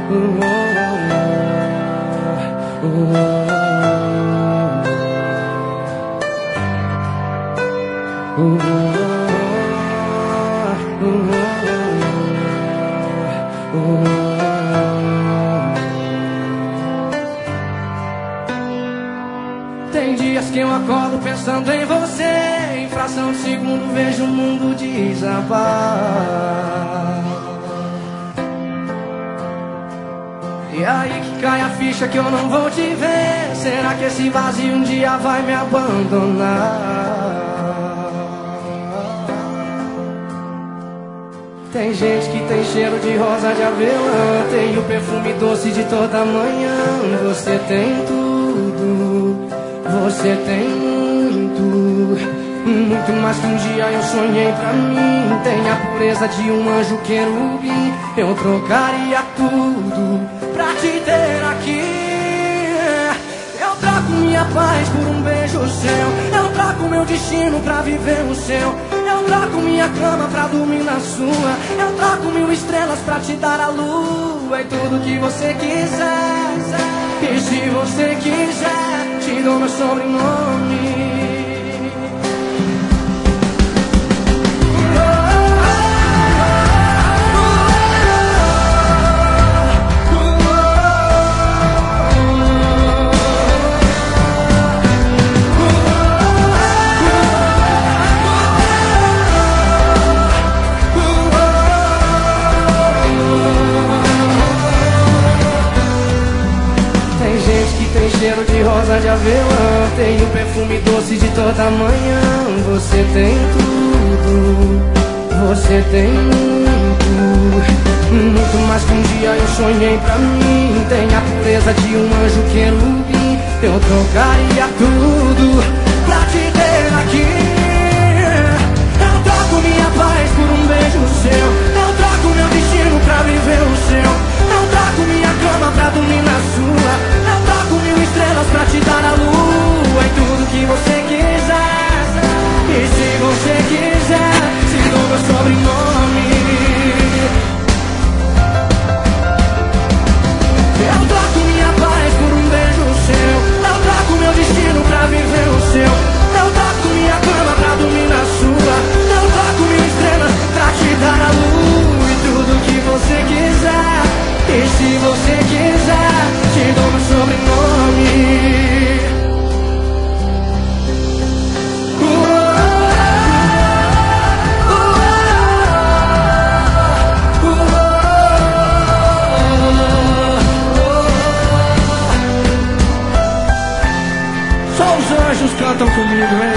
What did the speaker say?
Tem dias que eu acordo pensando em você, em fração de segundo vejo o mundo desabar. E aí que cai a ficha que eu não vou te ver. Será que esse vazio um dia vai me abandonar? Tem gente que tem cheiro de rosa de avelã, tem o perfume doce de toda manhã. Você tem tudo, você tem muito mais que um dia eu sonhei pra mim. Tem a pureza de um anjo querubim. Eu trocaria tudo pra te ter aqui. Eu troco minha paz por um beijo seu. Eu troco meu destino pra viver o seu. Eu troco minha cama pra dormir na sua. Eu troco 1000 estrelas pra te dar a lua. E tudo que você quiser. E se você quiser, te dou meu sobrenome. Cheiro de rosa de avelã, tem o perfume doce de toda manhã. Você tem tudo, você tem muito mais que um dia eu sonhei pra mim. Tem a pureza de um anjo querubim. Eu trocaria tudo pra te ter aqui. Eu troco minha paz por um beijo seu. Eu troco meu destino pra viver o seu. Eu troco minha cama pra dormir na sua. Eu troco 1000 estrelas pra te dar a lua. E tudo que você quiser. E se você quiser, te dou meu sobrenome. Eu troco minha paz por um beijo seu. Eu troco meu destino pra viver o seu. Eu troco minha cama pra dormir na sua. Eu troco 1000 estrelas pra te dar a lua. E tudo que você quiser. E se você quiser, te dou meu sobrenome. Só os anjos cantam comigo, né?